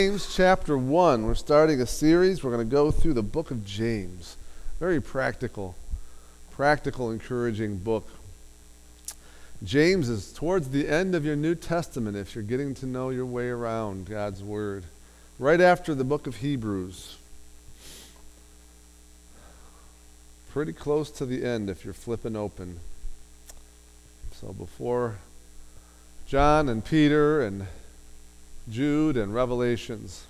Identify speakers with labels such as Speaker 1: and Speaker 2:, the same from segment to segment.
Speaker 1: James chapter 1. We're starting a series. We're going to go through the book of James. Very practical, encouraging book. James is towards the end of your New Testament if you're getting to know your way around God's Word. Right after the book of Hebrews. Pretty close to the end if you're flipping open. So before John and Peter and Jude and Revelations.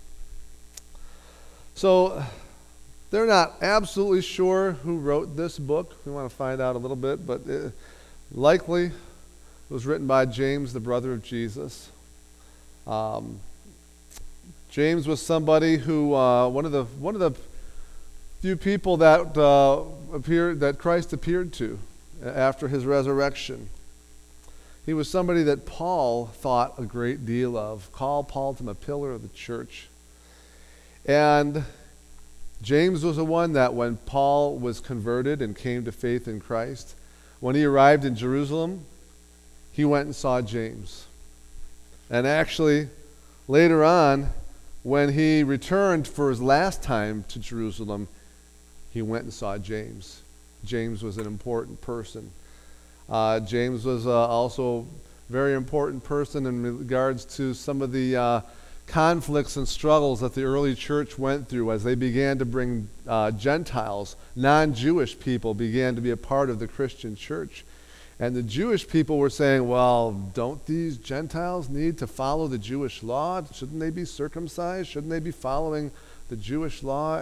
Speaker 1: So they're not absolutely sure who wrote this book. We want to find out a little bit, but likely it was written by James, the brother of Jesus. James was somebody who one of the few people that Christ appeared to after his resurrection. He was somebody that Paul thought a great deal of. Paul called him a pillar of the church. And James was the one that when Paul was converted and came to faith in Christ, when he arrived in Jerusalem, he went and saw James. And actually, later on, when he returned for his last time to Jerusalem, he went and saw James. James was an important person. James was also a very important person in regards to some of the conflicts and struggles that the early church went through as they began to bring Gentiles, non-Jewish people, began to be a part of the Christian church. And the Jewish people were saying, well, don't these Gentiles need to follow the Jewish law? Shouldn't they be circumcised? Shouldn't they be following the Jewish law?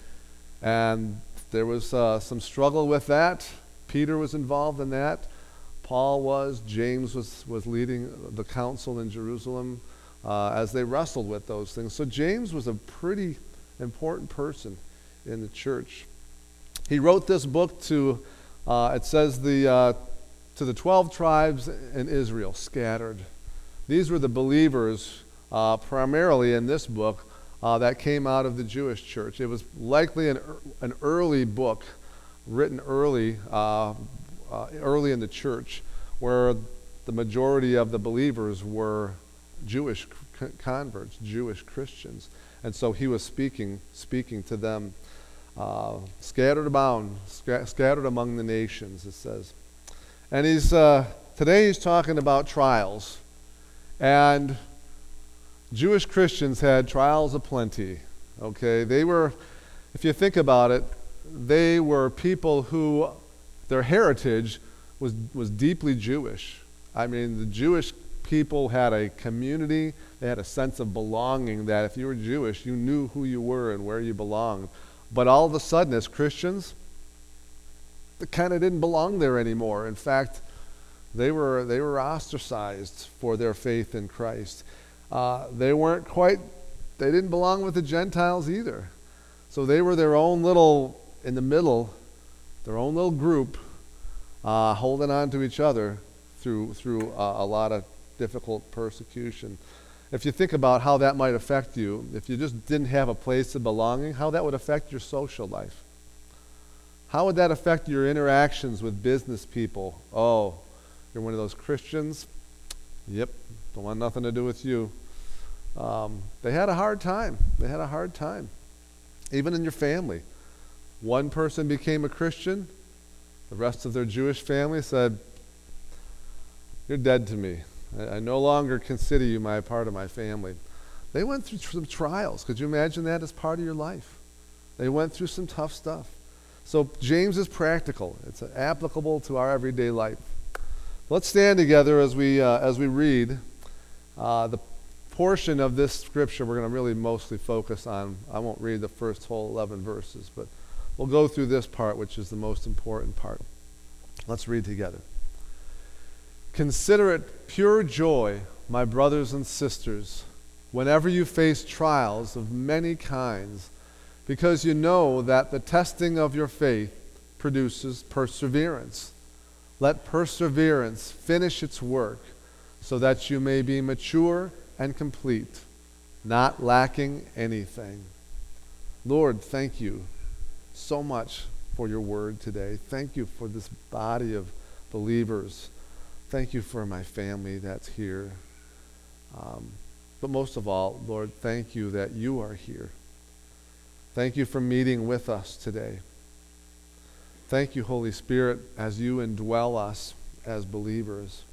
Speaker 1: And there was some struggle with that. Peter was involved in that. Paul was. James was leading the council in Jerusalem as they wrestled with those things. So James was a pretty important person in the church. He wrote this book to, it says, to the 12 tribes in Israel, scattered. These were the believers primarily in this book that came out of the Jewish church. It was likely an early book, written early in the church, where the majority of the believers were Jewish converts, Jewish Christians. And so he was speaking to them, scattered among the nations, it says. And today he's talking about trials. And Jewish Christians had trials aplenty. Okay, they were, if you think about it, they were people who their heritage was deeply Jewish. I mean, the Jewish people had a community, they had a sense of belonging that if you were Jewish, you knew who you were and where you belonged. But all of a sudden, as Christians, they kind of didn't belong there anymore. In fact, they were ostracized for their faith in Christ. They didn't belong with the Gentiles either. So they were their own little, in the middle, their own little group, holding on to each other through a lot of difficult persecution. If you think about how that might affect you, if you just didn't have a place of belonging, how that would affect your social life. How would that affect your interactions with business people? Oh, you're one of those Christians? Yep, don't want nothing to do with you. They had a hard time. Even in your family. One person became a Christian. The rest of their Jewish family said, you're dead to me. I no longer consider you part of my family. They went through some trials. Could you imagine that as part of your life? They went through some tough stuff. So James is practical. It's applicable to our everyday life. Let's stand together as we read the portion of this scripture we're going to really mostly focus on. I won't read the first whole 11 verses, but we'll go through this part, which is the most important part. Let's read together. Consider it pure joy, my brothers and sisters, whenever you face trials of many kinds, because you know that the testing of your faith produces perseverance. Let perseverance finish its work, so that you may be mature and complete, not lacking anything. Lord, thank you so much for your word today. Thank you for this body of believers. Thank you for my family that's here. But most of all, Lord, thank you that you are here. Thank you for meeting with us today. Thank you, Holy Spirit, as you indwell us as believers,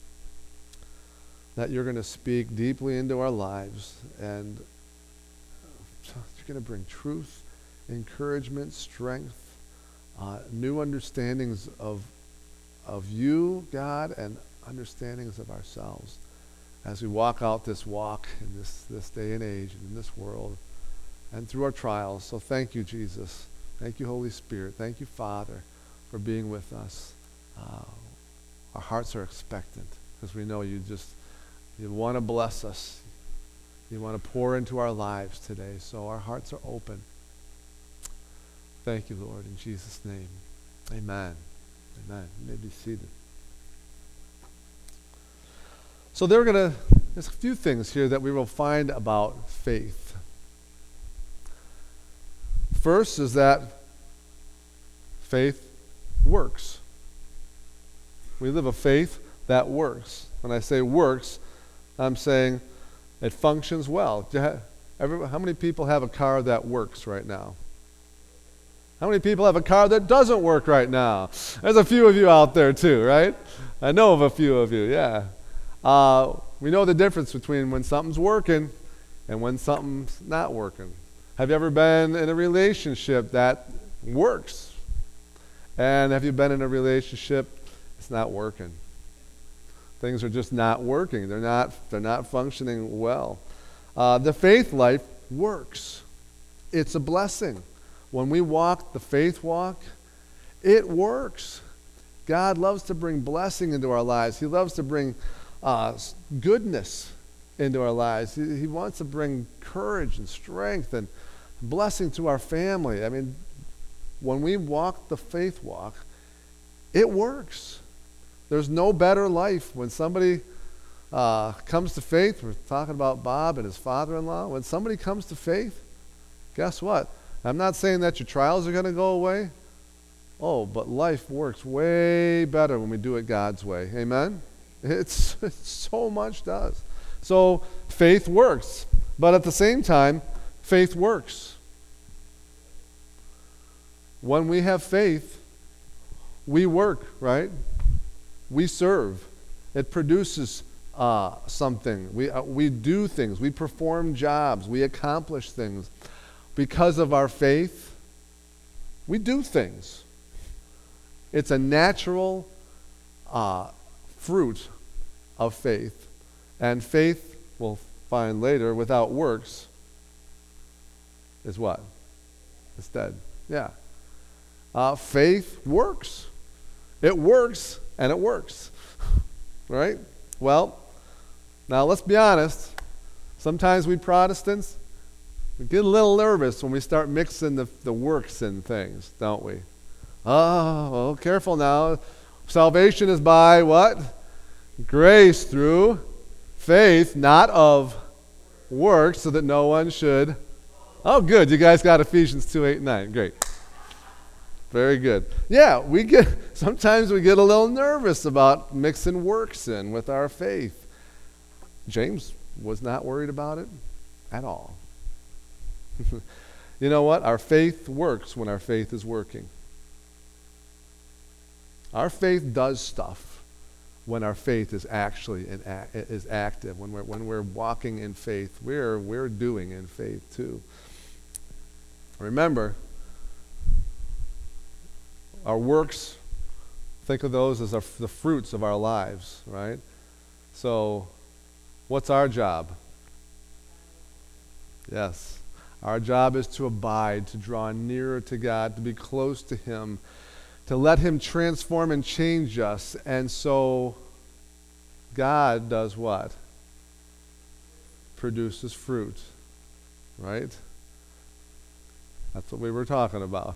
Speaker 1: that you're going to speak deeply into our lives, and you're going to bring truth, encouragement, strength, new understandings of you, God, and understandings of ourselves as we walk out this walk in this day and age and in this world and through our trials. So thank you, Jesus. Thank you, Holy Spirit. Thank you, Father, for being with us. Our hearts are expectant because we know you want to bless us. You want to pour into our lives today. So our hearts are open. Thank you, Lord, in Jesus' name. Amen. Amen. You may be seated. So there's a few things here that we will find about faith. First is that faith works. We live a faith that works. When I say works, I'm saying it functions well. How many people have a car that works right now? How many people have a car that doesn't work right now? There's a few of you out there too, right? I know of a few of you, yeah. We know the difference between when something's working and when something's not working. Have you ever been in a relationship that works? And have you been in a relationship it's not working? Things are just not working. They're not functioning well. The faith life works. It's a blessing. When we walk the faith walk, it works. God loves to bring blessing into our lives. He loves to bring goodness into our lives. He wants to bring courage and strength and blessing to our family. I mean, when we walk the faith walk, it works. There's no better life. When somebody comes to faith, we're talking about Bob and his father-in-law. When somebody comes to faith, guess what? I'm not saying that your trials are going to go away. Oh, but life works way better when we do it God's way. Amen? It so much does. So faith works. But at the same time, faith works. When we have faith, we work, right? We serve. It produces something. We do things. We perform jobs. We accomplish things. Because of our faith, we do things. It's a natural fruit of faith. And faith, we'll find later, without works is what? It's dead. Yeah. Faith works. It works, and it works. Right? Well, now let's be honest. Sometimes we Protestants, we get a little nervous when we start mixing the works in things, don't we? Oh, well, careful now. Salvation is by what? Grace through faith, not of works, so that no one should. Oh, good. You guys got Ephesians 2:8-9. Great. Very good. Yeah, sometimes we get a little nervous about mixing works in with our faith. James was not worried about it at all. You know what? Our faith works when our faith is working. Our faith does stuff when our faith is actually is active. When we're walking in faith, we're doing in faith too. Remember, our works, think of those as the fruits of our lives, right? So, what's our job? Yes. Our job is to abide, to draw nearer to God, to be close to Him, to let Him transform and change us. And so, God does what? Produces fruit, right? That's what we were talking about.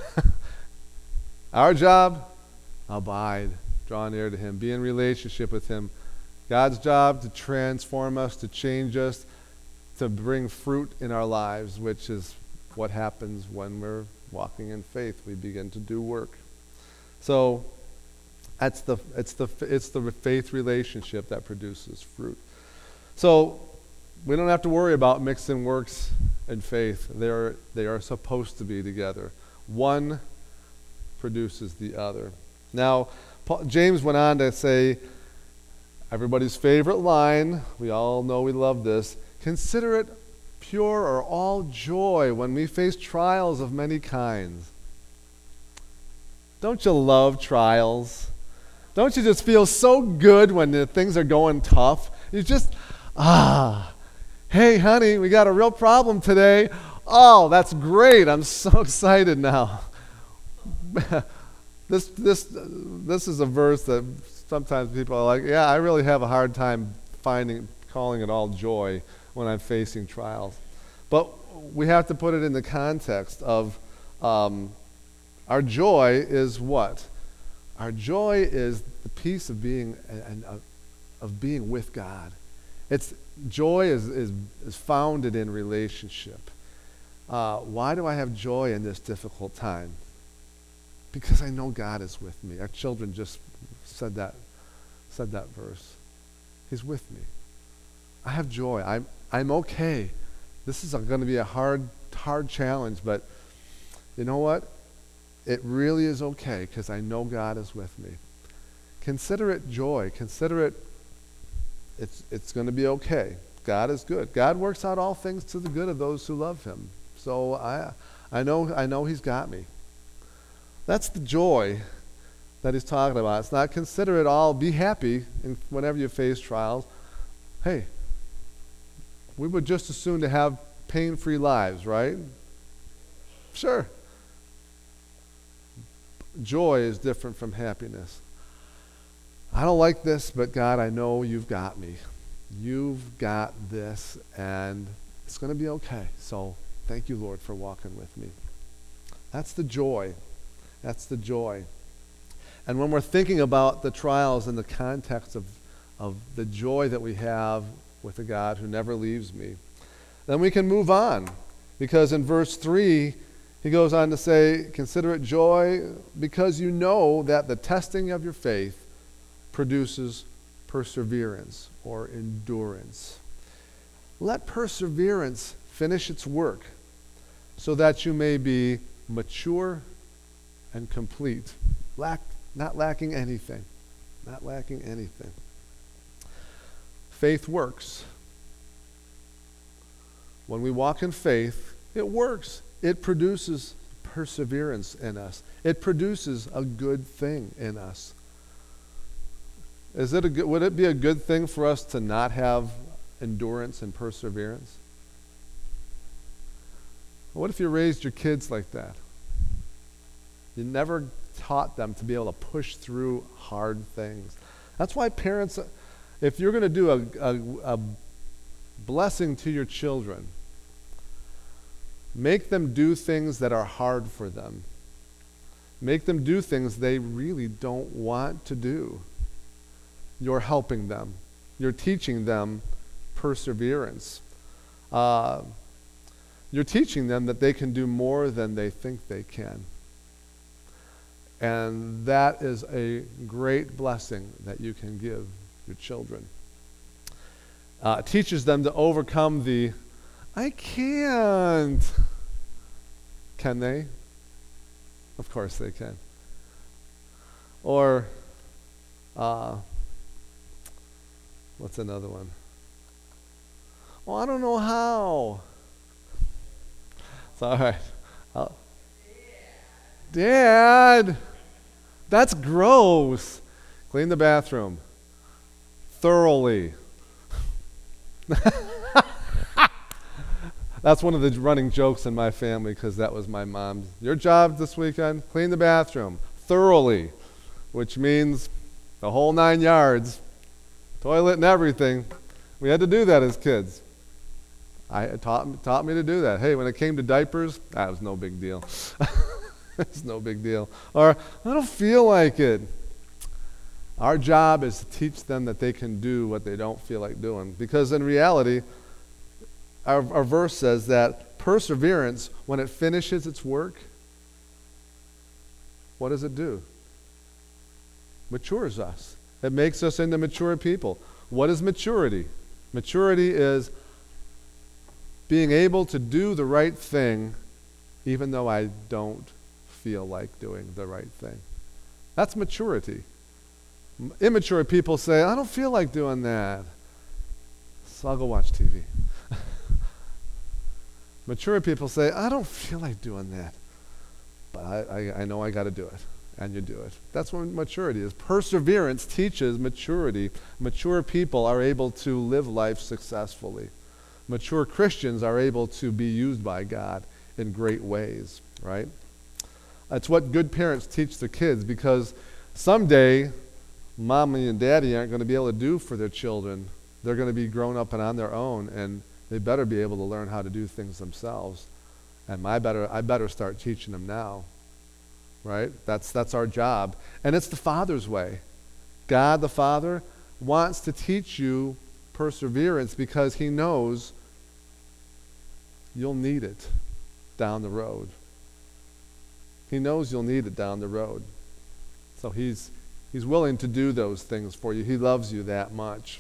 Speaker 1: Our job, abide, draw near to Him, be in relationship with Him. God's job, to transform us, to change us, to bring fruit in our lives, which is what happens when we're walking in faith. We begin to do work. So it's the faith relationship that produces fruit. So We don't have to worry about mixing works and faith. They are supposed to be together. One produces the other. Now, James went on to say, everybody's favorite line, we all know we love this, consider it pure or all joy when we face trials of many kinds. Don't you love trials? Don't you just feel so good when things are going tough? You just, hey honey, we got a real problem today. Oh, that's great. I'm so excited now. This is a verse that sometimes people are like, yeah, I really have a hard time calling it all joy when I'm facing trials. But we have to put it in the context of our joy is what? Our joy is the peace of being with God. Joy is founded in relationship. Why do I have joy in this difficult time? Because I know God is with me. Our children just said that verse. He's with me. I have joy. I'm okay. This is going to be a hard challenge, but you know what? It really is okay because I know God is with me. Consider it joy. Consider it's going to be okay. God is good. God works out all things to the good of those who love him. So I know he's got me. That's the joy that he's talking about. It's not consider it all, be happy whenever you face trials. Hey, we would just as soon to have pain-free lives, right? Sure. Joy is different from happiness. I don't like this, but God, I know you've got me. You've got this, and it's going to be okay. So thank you, Lord, for walking with me. That's the joy. That's the joy. And when we're thinking about the trials in the context of the joy that we have with a God who never leaves me, then we can move on. Because in verse 3, he goes on to say, consider it joy because you know that the testing of your faith produces perseverance or endurance. Let perseverance finish its work so that you may be mature and complete, not lacking anything. Not lacking anything. Faith works. When we walk in faith, it works. It produces perseverance in us. It produces a good thing in us. Would it be a good thing for us to not have endurance and perseverance? What if you raised your kids like that? You never taught them to be able to push through hard things. That's why parents, if you're going to do a blessing to your children, make them do things that are hard for them. Make them do things they really don't want to do. You're helping them. You're teaching them perseverance. You're teaching them that they can do more than they think they can. And that is a great blessing that you can give your children. It teaches them to overcome the, I can't. Can they? Of course they can. Or, what's another one? Well, I don't know how. It's all right. Dad, that's gross. Clean the bathroom thoroughly. That's one of the running jokes in my family because that was my mom's. Your job this weekend, clean the bathroom thoroughly, which means the whole 9 yards, toilet and everything. We had to do that as kids. It taught me to do that. Hey, when it came to diapers, that was no big deal. It's no big deal. Or, I don't feel like it. Our job is to teach them that they can do what they don't feel like doing. Because in reality, our verse says that perseverance, when it finishes its work, what does it do? Matures us. It makes us into mature people. What is maturity? Maturity is, being able to do the right thing even though I don't feel like doing the right thing. That's maturity. Immature people say, I don't feel like doing that, so I'll go watch TV. Mature people say, I don't feel like doing that, but I know I got to do it, and you do it. That's what maturity is. Perseverance teaches maturity. Mature people are able to live life successfully. Mature Christians are able to be used by God in great ways, right? That's what good parents teach their kids, because someday mommy and daddy aren't going to be able to do for their children. They're going to be grown up and on their own, and they better be able to learn how to do things themselves. And I better start teaching them now, right? That's our job. And it's the Father's way. God the Father wants to teach you perseverance because he knows you'll need it down the road. He knows you'll need it down the road. So he's willing to do those things for you. He loves you that much.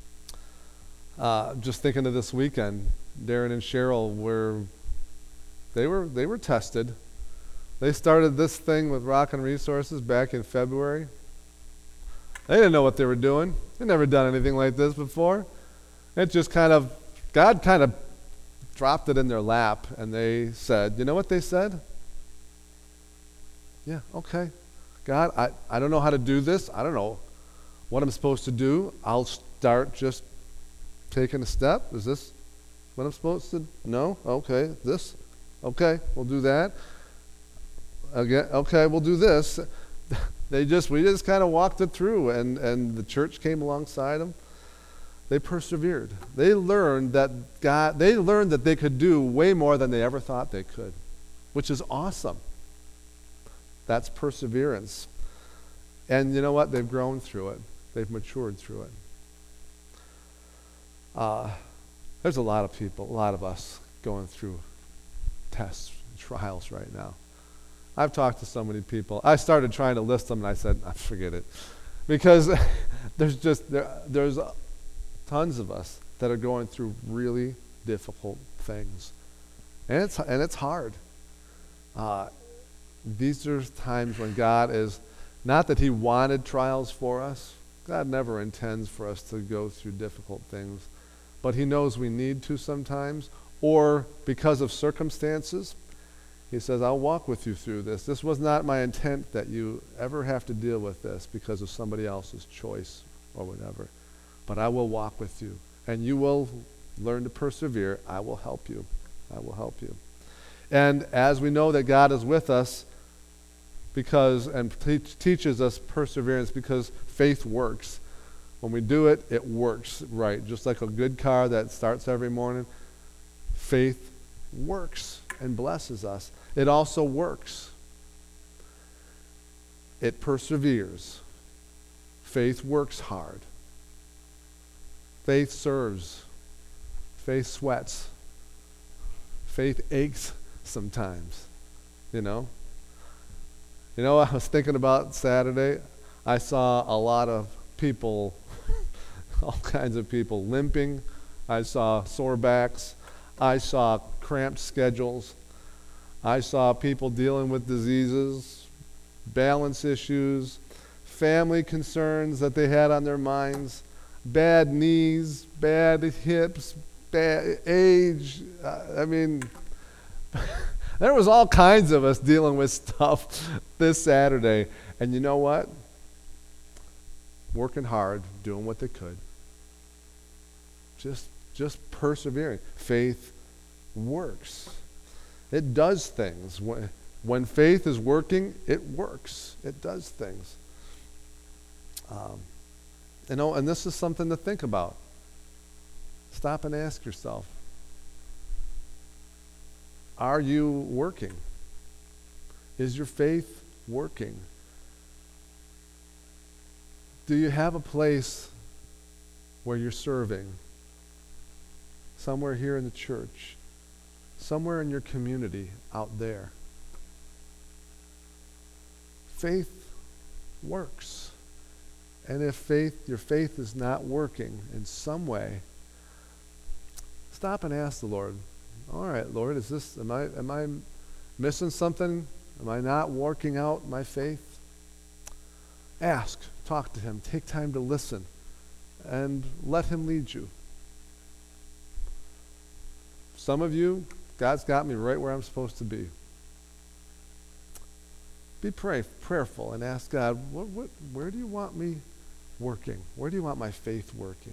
Speaker 1: Just thinking of this weekend, Darren and Cheryl they were tested. They started this thing with Rockin' Resources back in February. They didn't know what they were doing. They'd never done anything like this before. It just God kind of dropped it in their lap, and they said, you know what they said? Yeah, okay. God, I don't know how to do this. I don't know what I'm supposed to do. I'll start just taking a step. Is this what I'm supposed to? No? Okay. This? Okay, we'll do that. Again, okay, we'll do this. We just kind of walked it through, and the church came alongside them. They persevered. They learned that they could do way more than they ever thought they could, which is awesome. That's perseverance. And you know what? They've grown through it. They've matured through it. There's a lot of us going through tests, trials right now. I've talked to so many people. I started trying to list them, and I said, forget it. Because there's tons of us that are going through really difficult things. And it's hard. These are times when God is, not that he wanted trials for us. God never intends for us to go through difficult things. But he knows we need to sometimes, or because of circumstances, he says, I'll walk with you through this. This was not my intent that you ever have to deal with this because of somebody else's choice or whatever. But I will walk with you, and you will learn to persevere. I will help you. I will help you. And as we know that God is with us, and teaches us perseverance, because faith works. When we do it, it works right. Just like a good car that starts every morning, faith works and blesses us. It also works. It perseveres. Faith works hard. Faith serves. Faith sweats. Faith aches sometimes, you know. You know, I was thinking about Saturday. I saw a lot of people, all kinds of people limping. I saw sore backs. I saw cramped schedules. I saw people dealing with diseases, balance issues, family concerns that they had on their minds, bad knees, bad hips, bad age. There was all kinds of us dealing with stuff this Saturday. And you know what? Working hard, doing what they could. Just persevering. Faith works. It does things. When faith is working, it works. It does things. And this is something to think about. Stop and ask yourself, are you working? Is your faith working? Do you have a place where you're serving? Somewhere here in the church? Somewhere in your community out there? Faith works. And if your faith is not working in some way, Stop and ask the Lord, all right, Lord, am I missing something? Am I not working out my faith? Ask, talk to him, take time to listen, and let him lead you. Some of you, God's got me right where I'm supposed to be. Be prayerful and ask God, where do you want me working? Where do you want my faith working?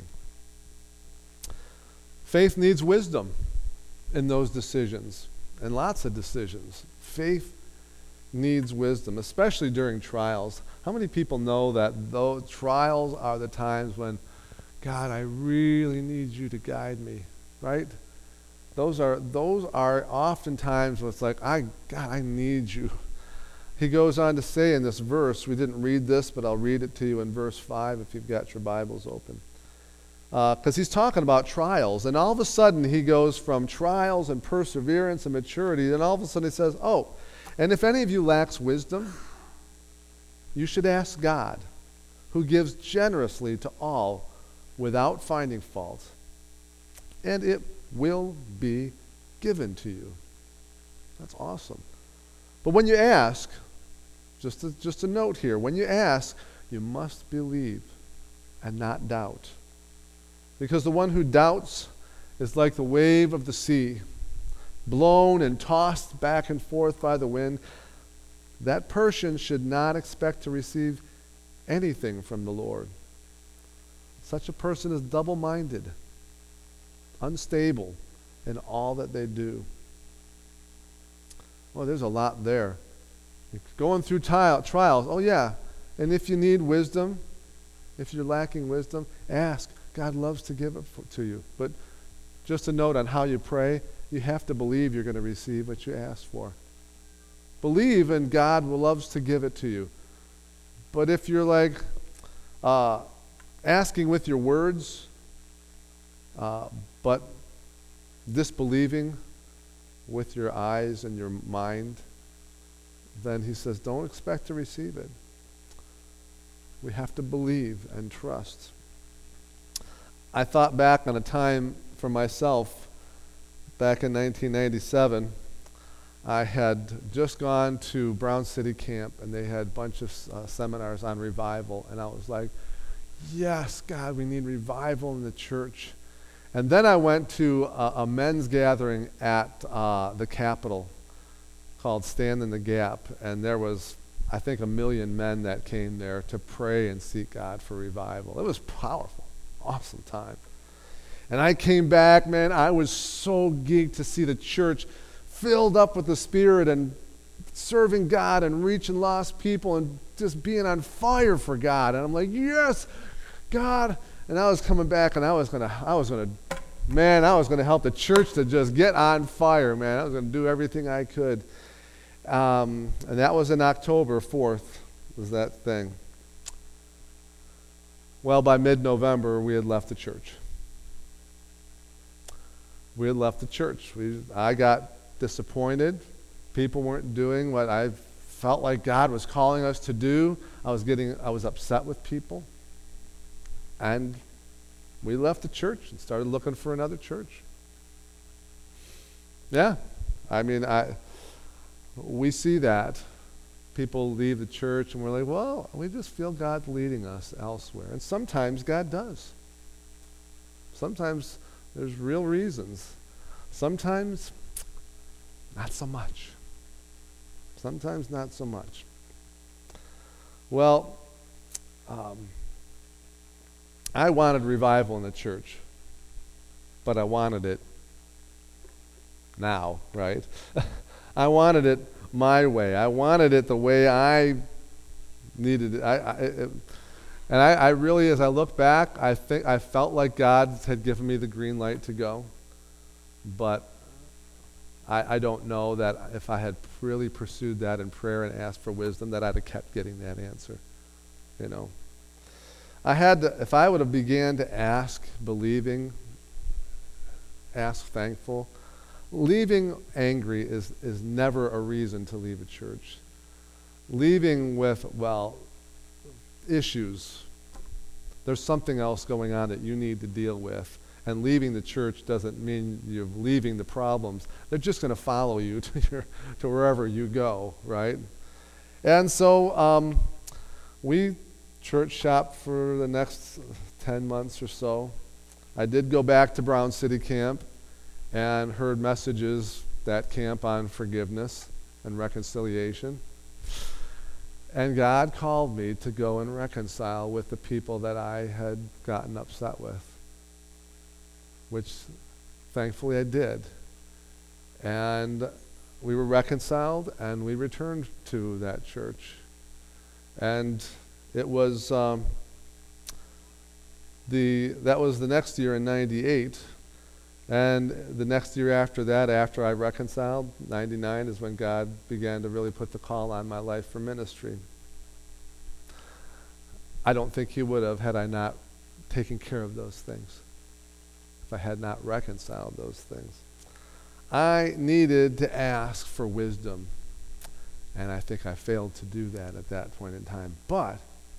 Speaker 1: Faith needs wisdom in those decisions, and lots of decisions. Faith needs wisdom, especially during trials. How many people know that those trials are the times when, God, I really need you to guide me, right? Those are often times when it's like, God, I need you. He goes on to say in this verse, we didn't read this, but I'll read it to you in verse 5 if you've got your Bibles open. Because he's talking about trials, and all of a sudden he goes from trials and perseverance and maturity, and all of a sudden he says, and if any of you lacks wisdom, you should ask God, who gives generously to all without finding fault, and it will be given to you. That's awesome. But when you ask, just a note here, when you ask, you must believe and not doubt. Because the one who doubts is like the wave of the sea, blown and tossed back and forth by the wind. That person should not expect to receive anything from the Lord. Such a person is double-minded, unstable in all that they do. Well, there's a lot there. Going through trials, and if you need wisdom, if you're lacking wisdom, ask. God loves to give it to you. But just a note on how you pray, you have to believe you're going to receive what you ask for. Believe, and God loves to give it to you. But if you're like asking with your words, but disbelieving with your eyes and your mind, then he says, don't expect to receive it. We have to believe and trust. I thought back on a time for myself, back in 1997. I had just gone to Brown City Camp, and they had a bunch of seminars on revival, and I was like, yes, God, we need revival in the church. And then I went to a men's gathering at the Capitol called Stand in the Gap, and there was, I think, 1 million men that came there to pray and seek God for revival. It was powerful. Awesome time. And I came back, man, I was so geeked to see the church filled up with the Spirit and serving God and reaching lost people and just being on fire for God. And I'm like, yes, God. And I was coming back, and I was gonna help the church to just get on fire, man. I was gonna do everything I could. And that was in October 4th, was that thing. Well, by mid-November, we had left the church. I got disappointed. People weren't doing what I felt like God was calling us to do. I was upset with people. And we left the church and started looking for another church. Yeah, we see that. People leave the church and we're like, well, we just feel God's leading us elsewhere. And sometimes God does. Sometimes there's real reasons. Sometimes not so much. Sometimes not so much. Well, I wanted revival in the church, but I wanted it now, right? I wanted it my way. I wanted it the way I needed it. I really, as I look back, I felt like God had given me the green light to go. But I don't know that if I had really pursued that in prayer and asked for wisdom, that I'd have kept getting that answer. You know, if I would have began to ask, believing, ask thankful. Leaving angry is never a reason to leave a church. Leaving with, issues. There's something else going on that you need to deal with. And leaving the church doesn't mean you're leaving the problems. They're just going to follow you to wherever you go, right? And so we church shopped for the next 10 months or so. I did go back to Brown City Camp and heard messages that camp on forgiveness and reconciliation. And God called me to go and reconcile with the people that I had gotten upset with, which thankfully I did. And we were reconciled, and we returned to that church. And it was that was the next year in 98. And the next year after that, after I reconciled, 99 is when God began to really put the call on my life for ministry. I don't think he would have had I not taken care of those things, if I had not reconciled those things. I needed to ask for wisdom, and I think I failed to do that at that point in time. But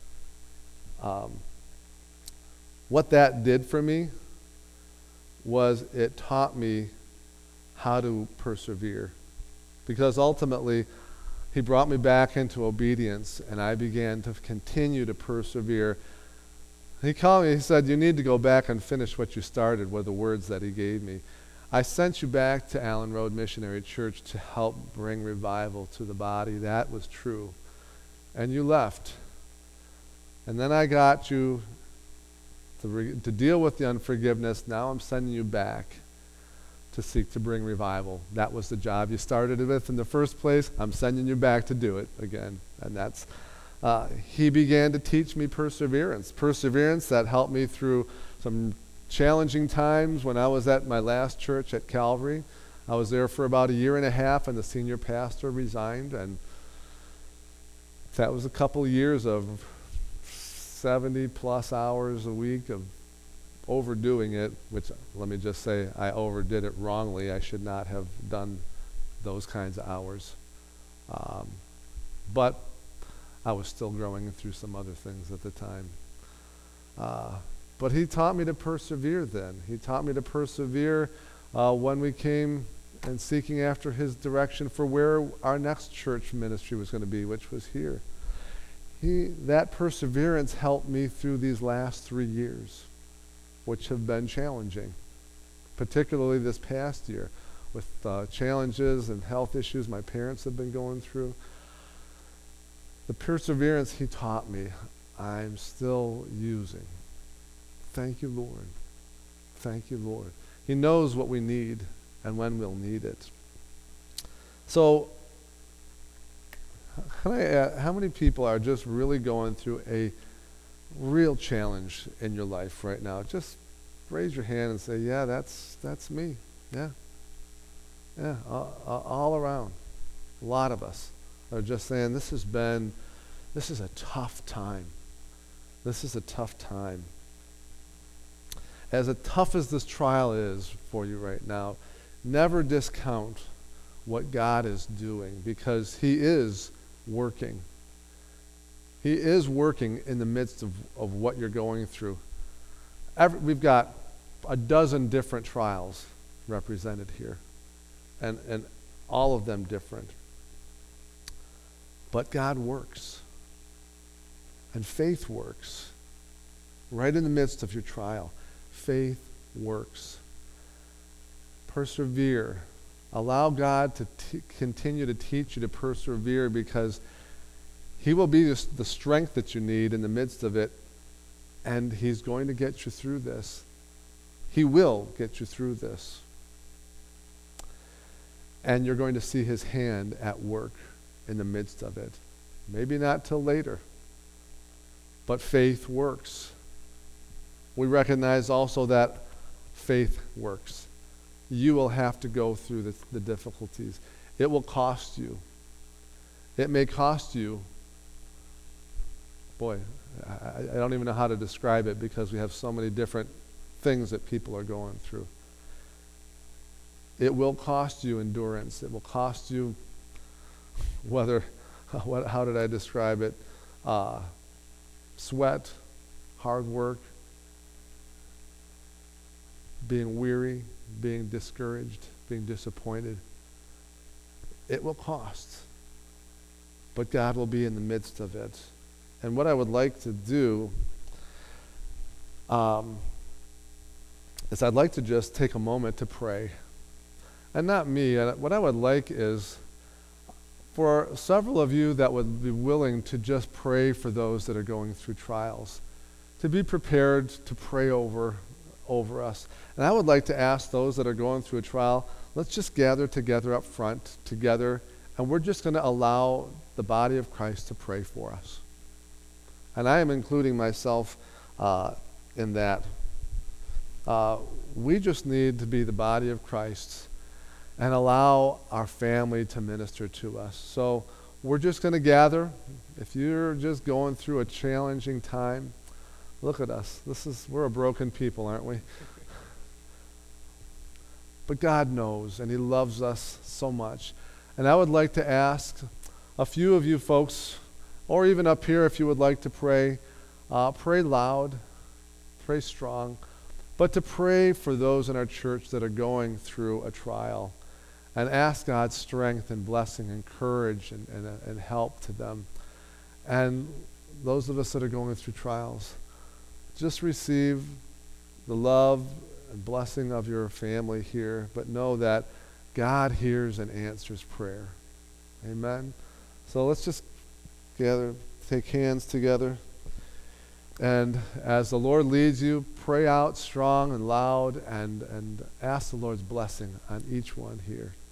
Speaker 1: what that did for me was it taught me how to persevere, because ultimately he brought me back into obedience, and I began to continue to persevere. He called me, he said, you need to go back and finish what you started, were the words that he gave me. I sent you back to Allen Road Missionary Church to help bring revival to the body. That was true. And you left. And then I got you to deal with the unforgiveness. Now I'm sending you back to seek to bring revival. That was the job you started with in the first place. I'm sending you back to do it again. And that's, he began to teach me perseverance. Perseverance that helped me through some challenging times when I was at my last church at Calvary. I was there for about a year and a half, and the senior pastor resigned, and that was a couple of years of 70 plus hours a week of overdoing it, which, let me just say, I overdid it wrongly. I should not have done those kinds of hours. But I was still growing through some other things at the time. But he taught me to persevere then. He taught me to persevere when we came and seeking after his direction for where our next church ministry was going to be, which was here. That perseverance helped me through these last 3 years, which have been challenging, particularly this past year with challenges and health issues my parents have been going through. The perseverance he taught me, I'm still using. Thank you, Lord. Thank you, Lord. He knows what we need and when we'll need it. So, can I ask, how many people are just really going through a real challenge in your life right now? Just raise your hand and say, yeah, that's me. Yeah. Yeah, all around. A lot of us are just saying, this is a tough time. This is a tough time. As tough as this trial is for you right now, never discount what God is doing, because he is working. He is working in the midst of what you're going through. We've got a dozen different trials represented here, and all of them different. But God works, and faith works. Right in the midst of your trial, faith works. Persevere. Allow God to continue to teach you to persevere, because he will be the strength that you need in the midst of it, and he's going to get you through this. He will get you through this. And you're going to see his hand at work in the midst of it. Maybe not till later, but faith works. We recognize also that faith works. You will have to go through the difficulties. It will cost you. It may cost you. Boy, I don't even know how to describe it, because we have so many different things that people are going through. It will cost you endurance. It will cost you how did I describe it? Sweat, hard work. being weary, being discouraged, being disappointed. It will cost, but God will be in the midst of it. And what I would like to do is I'd like to just take a moment to pray. And not me. What I would like is for several of you that would be willing to just pray for those that are going through trials, to be prepared to pray over us. And I would like to ask those that are going through a trial, let's just gather together up front together, and we're just going to allow the body of Christ to pray for us. And I am including myself in that. We just need to be the body of Christ and allow our family to minister to us. So we're just going to gather. If you're just going through a challenging time, look at us. We're a broken people, aren't we? But God knows, and He loves us so much. And I would like to ask a few of you folks, or even up here if you would like to pray, pray loud, pray strong, but to pray for those in our church that are going through a trial, and ask God's strength and blessing and courage and help to them. And those of us that are going through trials, just receive the love and blessing of your family here, but know that God hears and answers prayer. Amen? So let's just gather, take hands together, and as the Lord leads you, pray out strong and loud and ask the Lord's blessing on each one here.